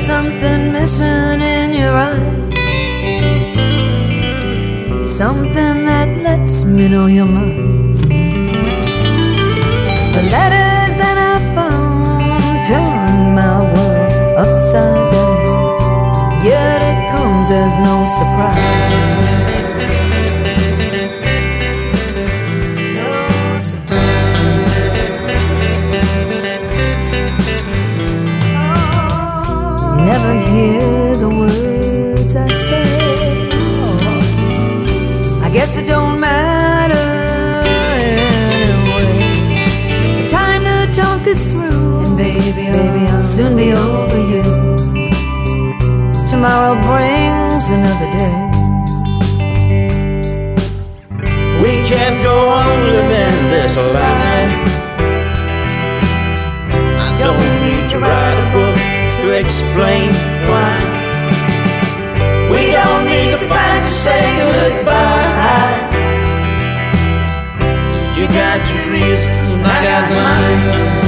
something missing in your eyes, something that lets me know you're mine. The letters that I found turn my world upside down, yet it comes as no surprise. Never hear the words I say. I guess it don't matter anyway. The time to talk is through, and baby, I'll soon be over you. Tomorrow brings another day. We can't go on living this life. I don't need to write a book to explain why. We don't need to fight to say goodbye. You got your reasons and I got mine.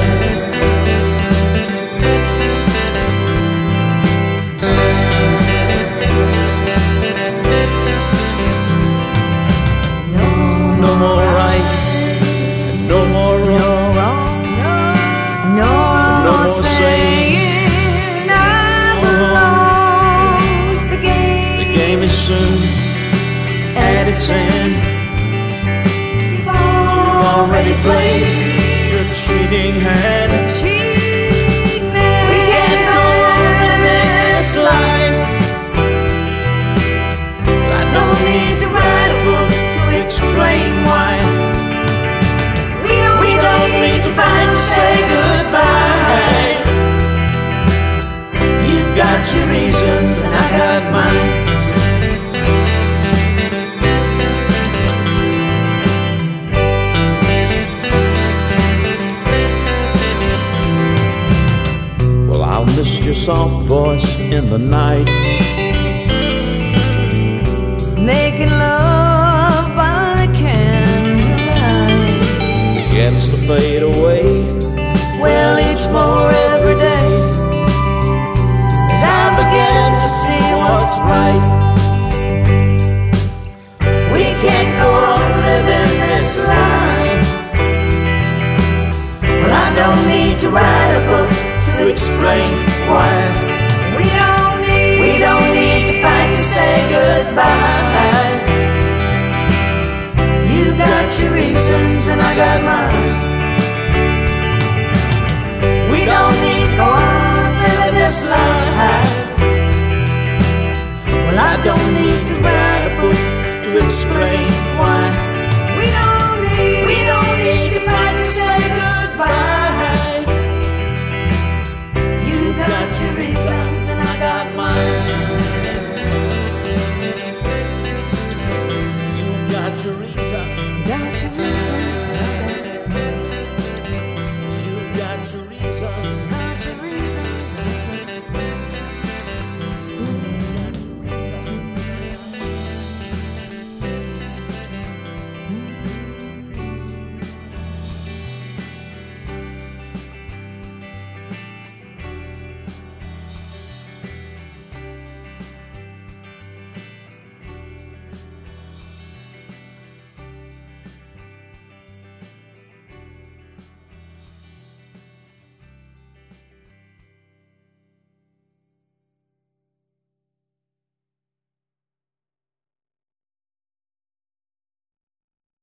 No more right, no more wrong, no more saying the game is soon at its end. You've already played your cheating hand. We can't go on living this life. I don't need to write a book to explain why. We don't need to fight to say goodbye. You got your reasons and I got mine. Well, I'll miss your soft voice in the night, making love by candlelight begins to fade away. Well, each more every day.